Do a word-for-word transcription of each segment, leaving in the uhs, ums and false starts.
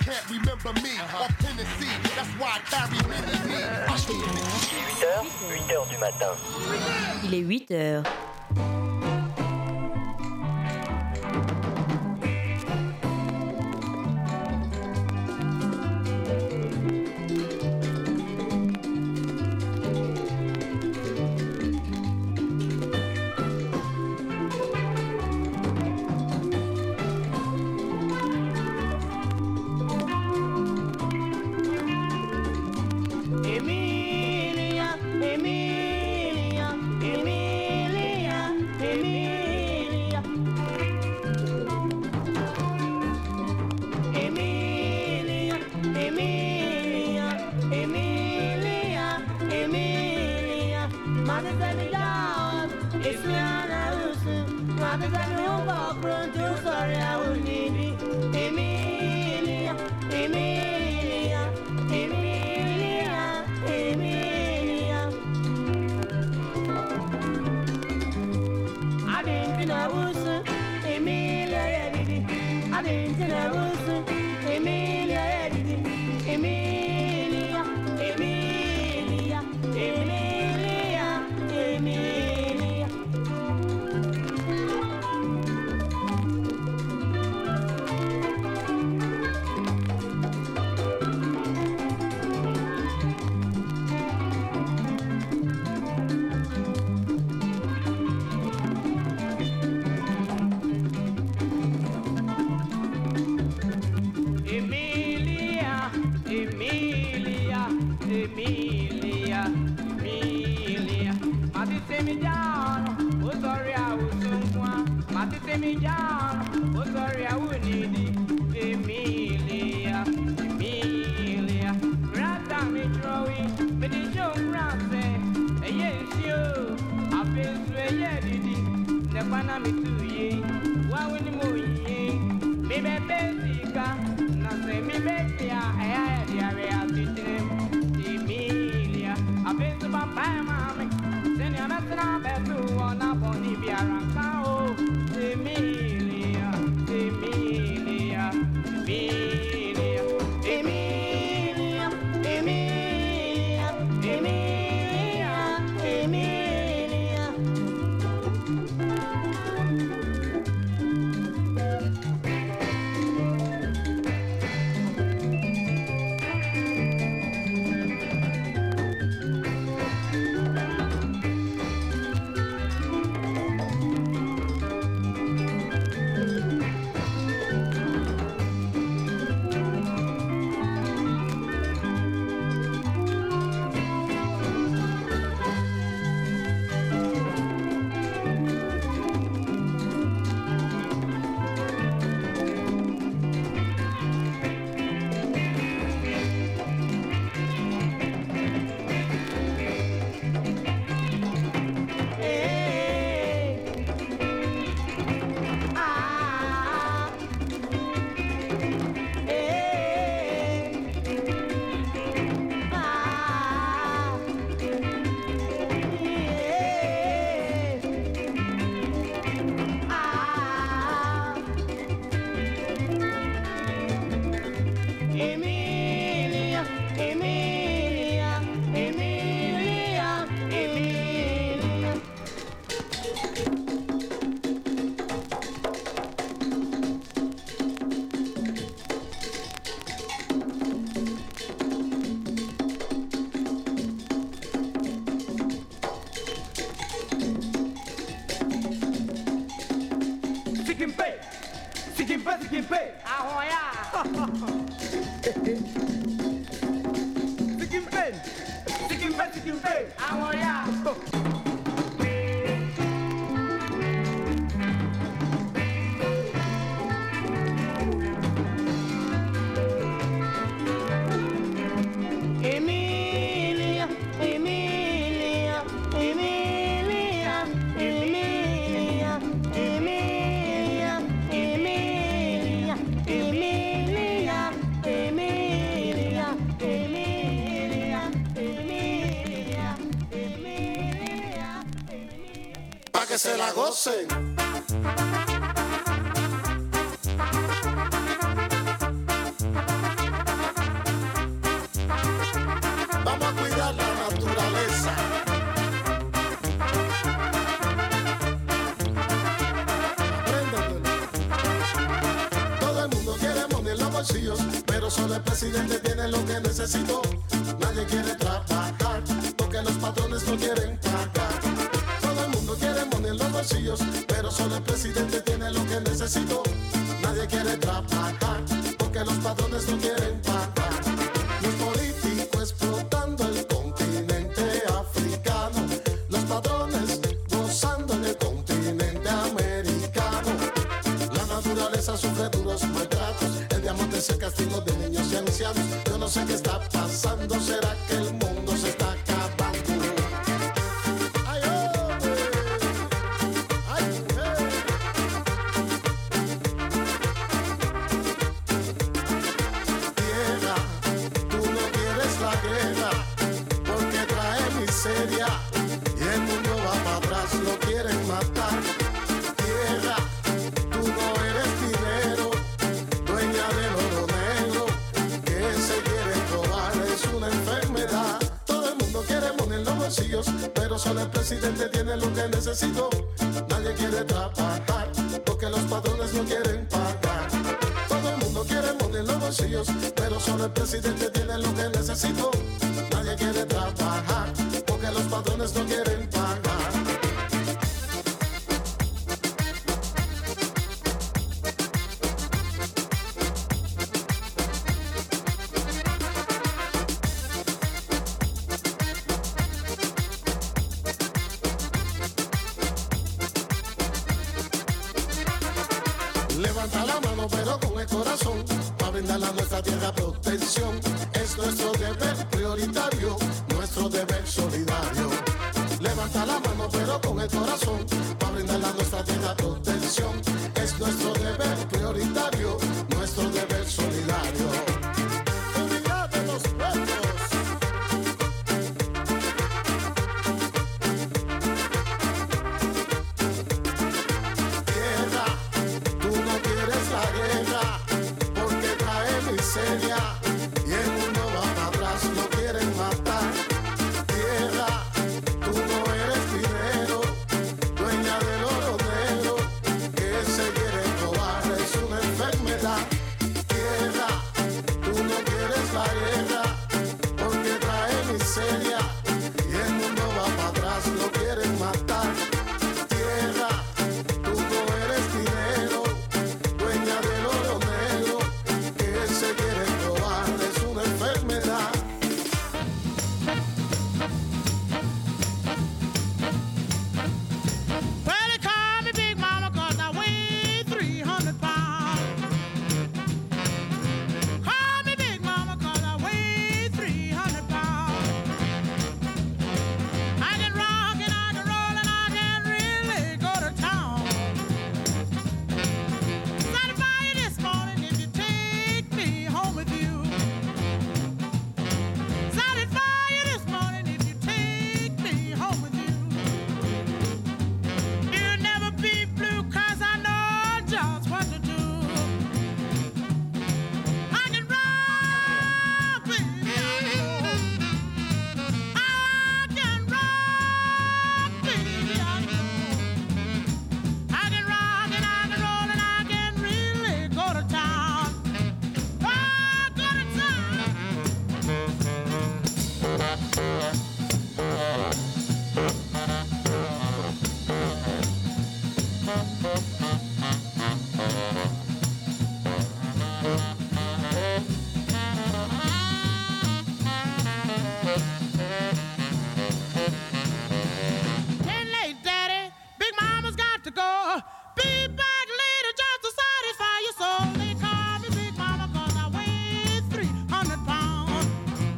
can't remember me. Uh-huh. Off Tennessee, that's why I carry many me. Il est huit heures, huit heures du matin. Il est huit heures. Que se la gocen. bolsillos, pero solo el presidente tiene lo que necesito. Nadie quiere trabajar porque los patrones no quieren pagar. Todo el mundo quiere money en los bolsillos, pero solo el presidente tiene lo que necesito. Nadie quiere trabajar porque los patrones no quieren pagar. Los políticos explotando el continente africano, los patrones gozando en el continente americano. La naturaleza sufre duros maltratos, el diamante es el castigo de niños y ancianos. Yo no sé qué está pasando, será que el mundo se está acabando. Ay, hombre. Ay, hey. Tierra, tú no quieres la guerra porque trae miseria y el mundo va para atrás, lo quieren matar. Tierra, tú no eres dinero, dueña del oro negro que se quiere robar, es una enfermedad. Todo el mundo quiere poner los bolsillos, pero solo el presidente tiene lo que necesito. Nadie quiere trabajar porque los patrones no quieren pagar. Todo el mundo quiere poner los bolsillos, pero solo el presidente tiene lo que necesito. Nadie quiere trabajar porque los patrones no quieren pagar. Levanta la mano pero con el corazón, para brindar a nuestra tierra protección. Es nuestro deber prioritario, nuestro deber solidario. Levanta la mano pero con el corazón, para brindar a nuestra tierra protección. Es nuestro deber prioritario, nuestro deber solidario. Unidad de los pueblos. Y el mundo va para atrás, lo quieren matar. Tierra, tú no eres dinero, dueña del oro negro que se quiere robar, es una enfermedad. Tierra, tú no quieres la guerra porque trae miseria y el mundo va para atrás, lo quieren matar. Tierra, tú no eres dinero, dueña del oro negro que se quiere robar, es una enfermedad. Well, they call me Big Mama 'cause I weigh three hundred pounds. Call me Big Mama 'cause I weigh three hundred pounds. I can rock and I can roll and I can really go to town. Satisfy you this morning if you take me home with you. Satisfy you this morning if you take me home with you. You'll never be blue 'cause I know just what to do. I can rock, baby, I know. I can rock, baby, I know. I can rock and I can roll and I can really go to town. Oh, go to town. Getting late, Daddy. Big Mama's got to go. Be back later just to satisfy your soul. They call me Big Mama 'cause I weigh three hundred pounds.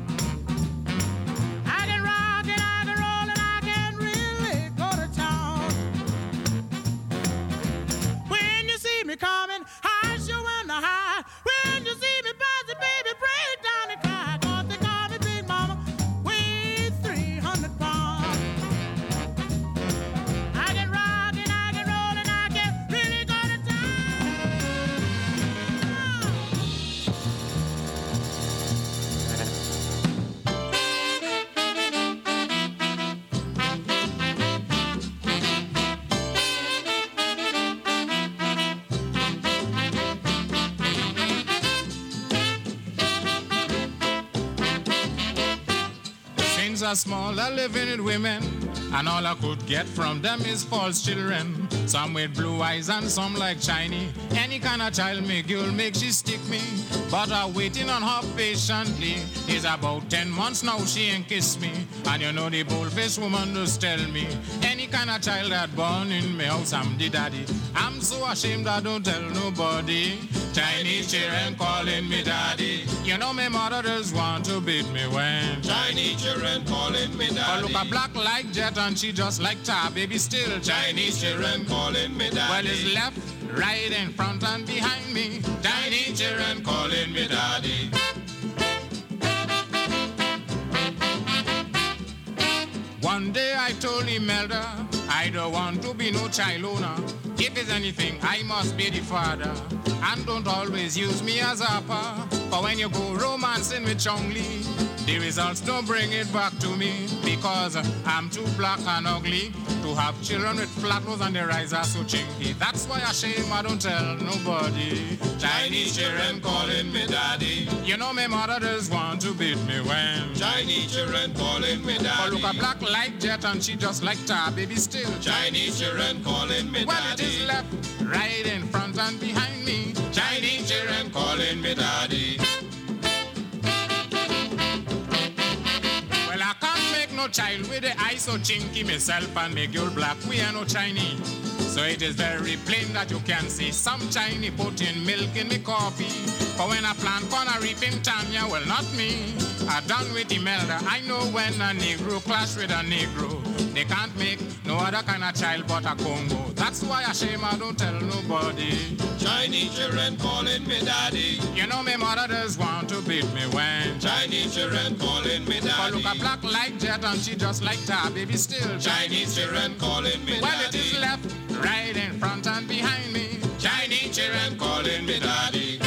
I can rock and I can roll and I can really go to town. When you see me coming, I sure wanna hide. When are small, they're living with women, and all I could get from them is false children. Some with blue eyes and some like Chinese. Any kind of child make girl make she stick me, but I'm waiting on her patiently. It's about ten months now she ain't kissed me, and you know the bold-faced woman just tell me, any kind of child that born in my house, I'm the daddy. I'm so ashamed I don't tell nobody. Chinese children calling me daddy. You know my mother just want to beat me when Chinese children calling me daddy. I look a black like jet and she just like tar, baby still Chinese children calling me daddy. Well, it's left, right, in front and behind me. Chinese children calling me daddy. One day I told Imelda, I don't want to be no child owner. If it's anything, I must be the father. And don't always use me as a pa. For when you go romancing with Chong Li, the results don't bring it back to me, because I'm too black and ugly to have children with flat nose and their eyes are so chinky. That's why I shame I don't tell nobody. Chinese children calling me daddy. You know my mother just want to beat me when Chinese children calling me daddy. Oh, look a black like jet and she just like tar, baby still Chinese children calling me well, daddy. Well, it is left, right, in front and behind me. Chinese children calling me daddy. Well, I can't make no child with the eyes so chinky myself and make you black. We are no Chinese. So it is very plain that you can see some Chinese putting milk in me coffee. For when I plant corn, I reap in Tanya, well, not me. I done with Imelda. I know when a Negro clash with a Negro, they can't make no other kind of child but a Congo. That's why I shame I don't tell nobody. Chinese children calling me daddy. You know my mother does want to beat me when Chinese children calling me daddy. For look a black like jet and she just like tar, baby still Chinese children calling me well, daddy. Well, it is left, right, in front and behind me. Chinese children calling me daddy.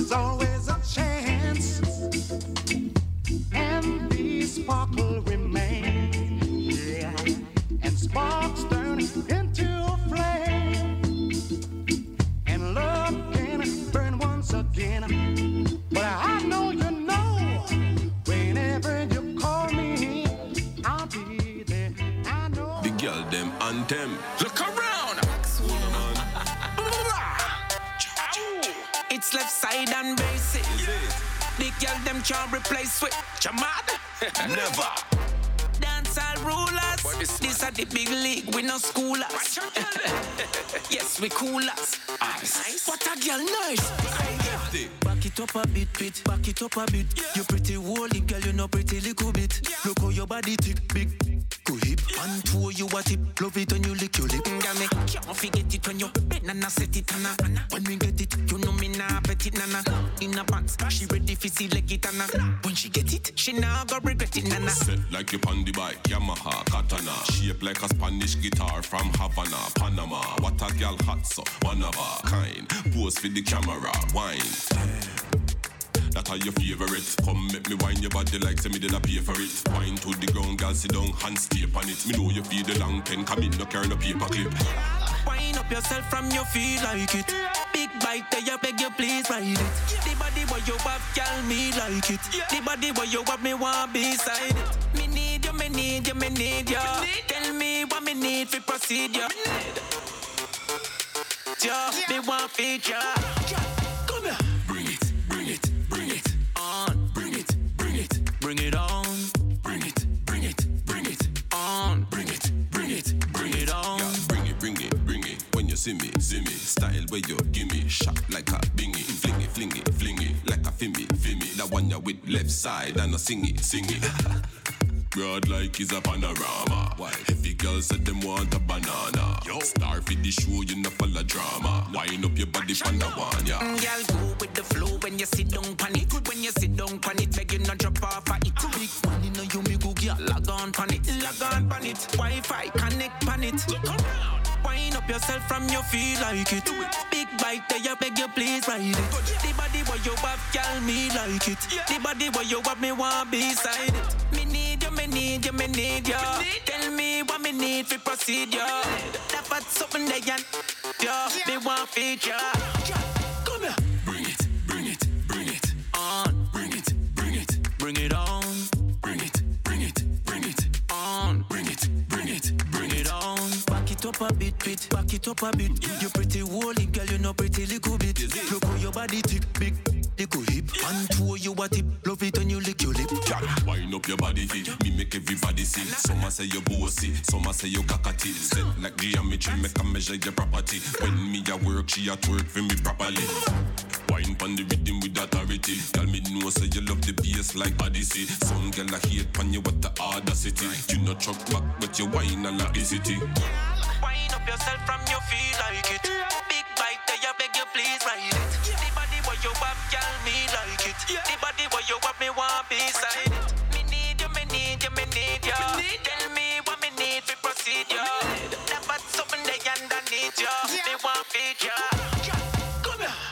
there's always a chance, and the sparkle remains, yeah, and sparks turn into a flame, and love can burn once again. But I know you know, whenever you call me, I'll be there. I know. The girl them anthem. Look around. It's left side and basic. The girl them can't replace with Jamad. Never. Dancehall rulers. This, this are the big league. We no schoolers. Yes, we coolers. Nice. What a girl nice. Back it up a bit, bit. Back it up a bit. Yeah. You pretty holy girl, you know pretty little bit. Yeah. Look how your body tick big. Go hip and two you a tip. Love it when you lick your lip. Girl, me can't forget it when you bend and I set it and I. When we get it, you know me nah bet it nana. In a box, she ready for see like it and when she get it, she nah go regret it nana. Set like you on the bike, Yamaha, Katana. Shape like a Spanish guitar from Havana, Panama. What a girl hot so, one of a kind. Pose for the camera, wine. That are your favorite. Come make me wine your body like say me did I pay for it. Wine to the ground, girl sit down, hands tape on it. Me know you feel the long pen, come in, no carry no paper clip. Wine up yourself from you feel like it. Big bite there, you beg you please ride it. The body where you have, girl, me like it. The body where you have, me want beside it. Me need you, me need you, me need you. Tell me what me need for procedure. Yeah, me want feature. Come here. Bring it, bring it, bring it on. Bring it, bring it, bring it on. Bring it, bring it, bring it on. Bring it, bring it, bring it on. Yeah, bring it, bring it, bring it. When you see me, see me. Style where you give me, shot like a bingy. Fling it, fling it, fling it, like a fimmy, fimmy. That one you with left side and a sing it, sing it. Broad like is a panorama. Why? Heavy girls said them want a banana. Yo. Star for the show, you know follow drama. Wind up your body from the one, yeah. Mm, girl, go with the flow when you sit down pan it. When you sit down pan it, beg you not drop off of it. Big money, no you me go girl, log on pan it, log on pan it. Wi-Fi connect pan it. Look around. Wind up yourself from you feel like it. Big bite there, you beg you please ride it. The body where you have, girl, me like it. The body where you have, me want beside it. Me need you, me need you, me need you. Tell me what me need for procedure. That fat something there, yeah. Me want feature. Come here. Bring it, bring it, bring it on. Bring it, bring it, bring it on. Bring it, bring it, bring it on. Bring it, bring it, bring it on. Back it up a bit, bit. Back it up a bit. You pretty holy girl, you know pretty little bit. Look how your body tick big. Little hip and two you a tip. Love it when you lick your lip. Wind up your body fit. Me make everybody see. Some say you bossy, some say you cockatoo. Set like geometry, make a measure your property. When me a work, she at work for me properly. Wine pon the rhythm with authority. Tell me no say you love the bass like Odyssey. Some girl a hate pon you with the audacity. You no chuck back but you wine a la easity. Wine up yourself from you feel like it. Big bite there, you beg you please ride it. The body where you have, girl, me like it. The body where you have, me want beside it. Me need you, me need you, me need you. Tell me what me need for procedure. That fat something there underneath you. Me want feature. Come here.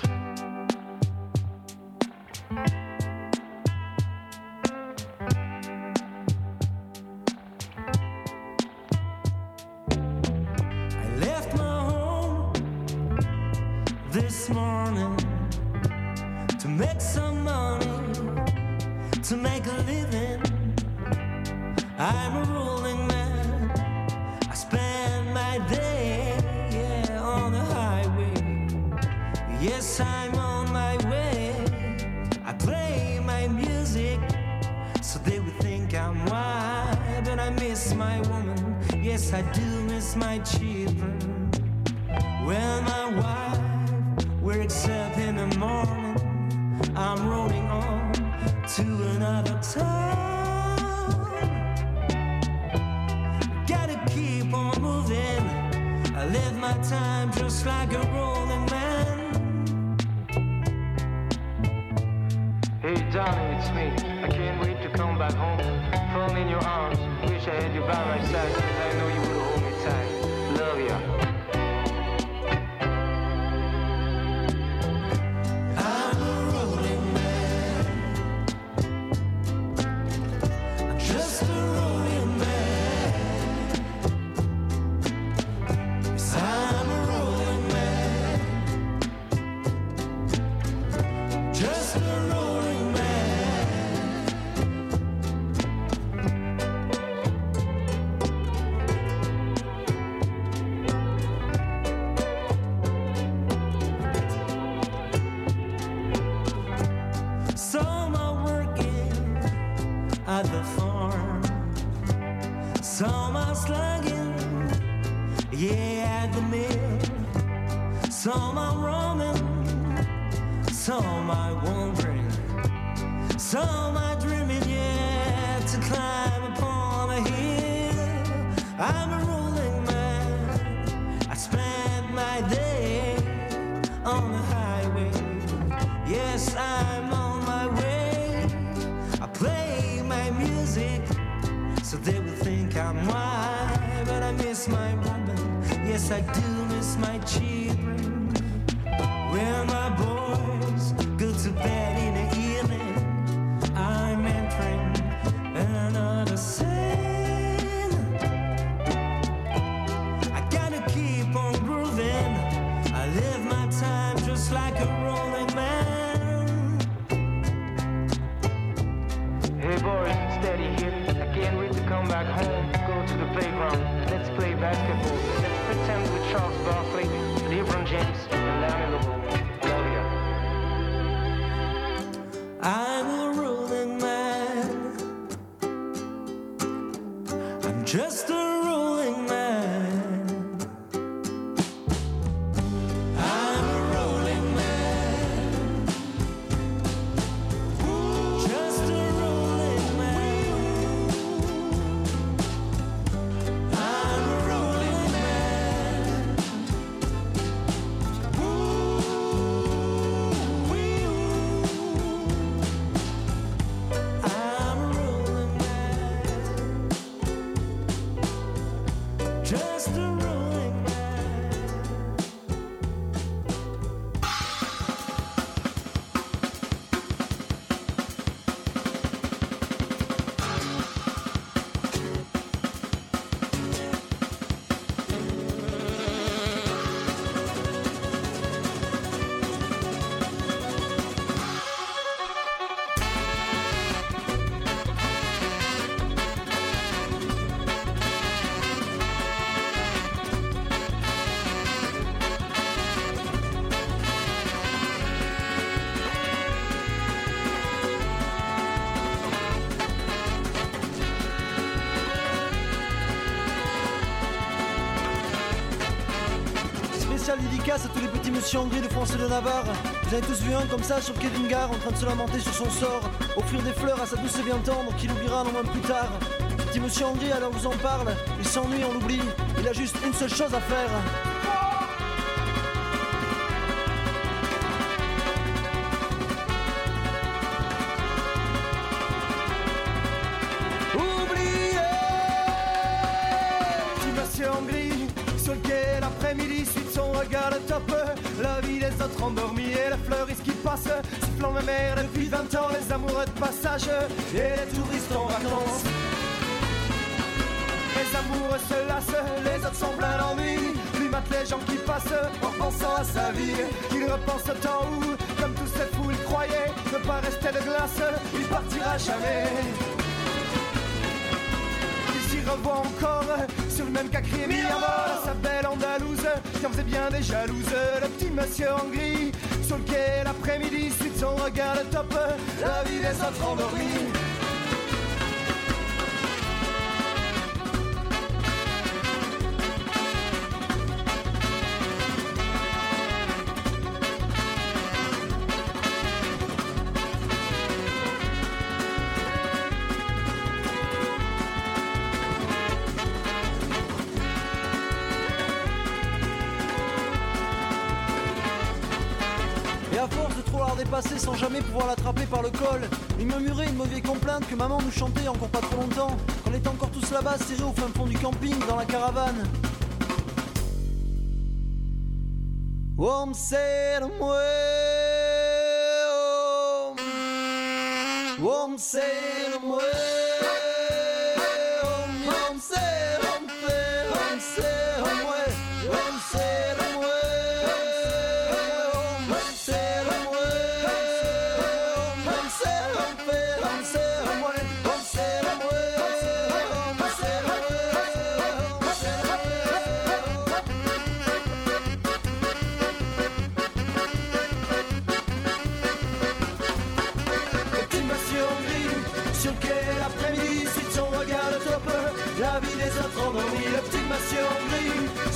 This morning to make some money, to make a living. I'm a rolling man. I spend my day, yeah, on the highway. Yes, I'm on my way. I play my music so they would think I'm wild, but I miss my woman. Yes, I do miss my children. Well, my wife wakes up in the morning, I'm rolling on to another town. Gotta keep on moving, I live my time just like a rolling man. Hey darling, it's me, I can't wait to come back home. Fall in your arms, wish I had you by my side, cause I know you would hold me tight. Love ya. I'm a just a rolling man. Some are working at the farm, some are slugging, yeah, at the mill. Some are roaming, some are wandering, some are dreaming, yeah, to climb upon a hill. I'm a rolling man, I spend my day on the highway. Yes, I'm on my way. I play my music so they will think I'm wild, but I miss my woman. Yes, I do miss my children. When my boys go to bed in the evening, I'm entering another scene. I gotta keep on grooving. I live my time just like a rolling man. Hey boys, steady here. I can't wait to come back home. Go to the playground. Let's play basketball. Let's pretend with Charles Barkley, LeBron James, and Larry Lobo. Love ya. I'm a rolling man. I'm just a rolling man. I'm a rolling man. Just a rolling man. I'm a rolling man. I'm a rolling man. Just a rolling man. Spécial dédicace à tous les petits monsieur André de France et de Navarre. Vous avez tous vu un comme ça sur Kevin Gare en train de se lamenter sur son sort, offrir des fleurs à sa douce et bien tendre qu'il oubliera un moment plus tard. Petit monsieur André, alors vous en parle, il s'ennuie, on l'oublie, il a juste une seule chose à faire. Petit monsieur en gris, sur le quai l'après-midi, suit son regard le top. La vie des autres endormis et la fleuriste qui passe, sifflant la mer depuis vingt ans, les amoureux de passage et les touristes en vacances. Les amoureux se lassent, les autres sont pleins d'ennui. Lui mate les gens qui passent en pensant à sa vie. Il repense au temps où, comme tous ces fous, il croyait ne pas rester de glace, il partira jamais. Il s'y revoit encore sur le même cacri mis à mort sa belle Andalouse qui en faisait bien des jalouses. Le petit monsieur en gris sur le quai l'après-midi, suit son regard le top, la vie des autres endormis. Et à force de trop la dépasser sans jamais pouvoir l'attraper par le col, il murmurait une mauvaise complainte que maman nous chantait encore pas trop longtemps, qu'on était encore tous là-bas serrés au fin fond du camping dans la caravane. Om Serum Om Serum Om Serum Om Serum Om Serum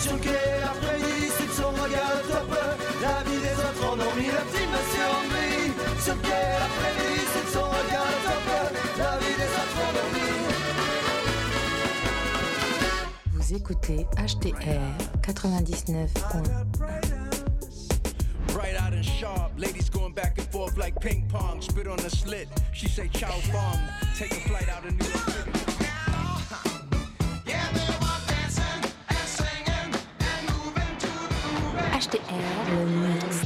sur le quai l'après-midi, suit son regard top. La vie des autres endormis, la petite monsieur en gris. Sur le quai l'après-midi, suit son regard top. La vie des autres endormis. Vous écoutez H T R quatre-vingt-dix-neuf point un. Bright out and sharp, ladies going back and forth like ping pong. Spit on the slit, she say chow fong. Take a flight out of New York City. H T R, le mix.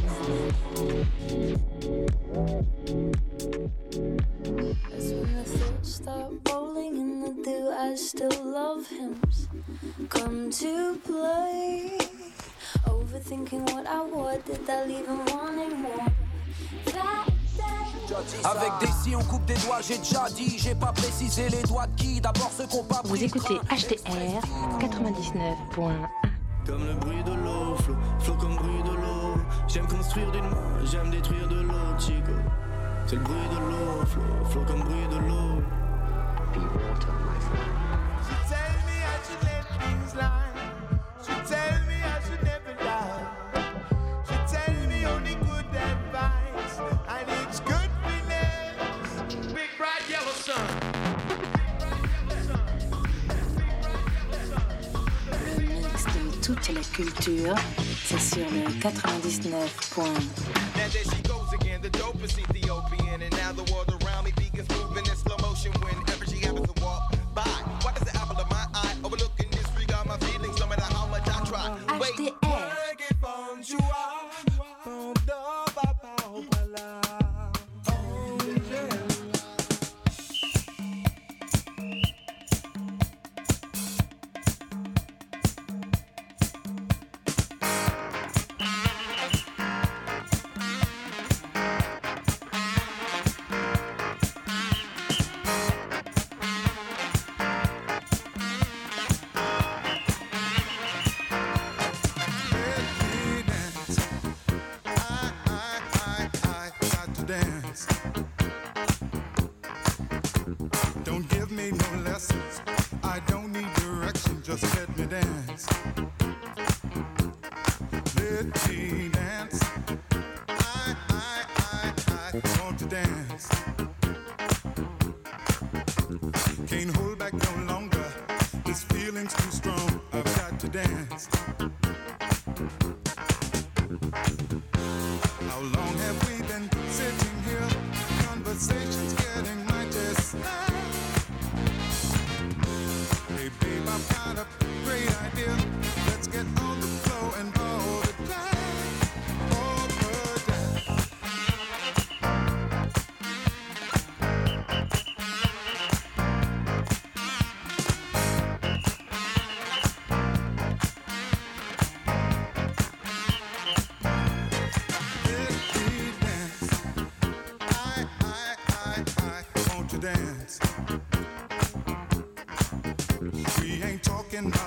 As when the thoughts start rolling in the dew, I still love hymns come to play. Overthinking what I would, did I leave him wanting more? That Avec des si on coupe des doigts, j'ai déjà dit, j'ai pas précisé les doigts de qui. D'abord ceux qu'on pas pris. Vous écoutez H T R quatre-vingt-dix-neuf point un. Comme le bruit de l'eau, flot, flot comme bruit de l'eau. J'aime construire d'une main, j'aime détruire de l'autre, chico. C'est le bruit de l'eau, flot, flot comme bruit de l'eau. Be water, my friend. She tell me I should let things lie. She tell me I should never lie. She tell me only good advice, and it's good feeling. Big bright yellow sun. Le mix de toute la culture, c'est sur le quatre-vingt-dix-neuf point un. Now there she goes again, the dope is Ethiopian. And now the world around me begins moving in slow motion whenever she happens to walk by. Why does the apple of my eye overlooking disregard my feelings no matter how much I try? Wait, dance. We ain't talking about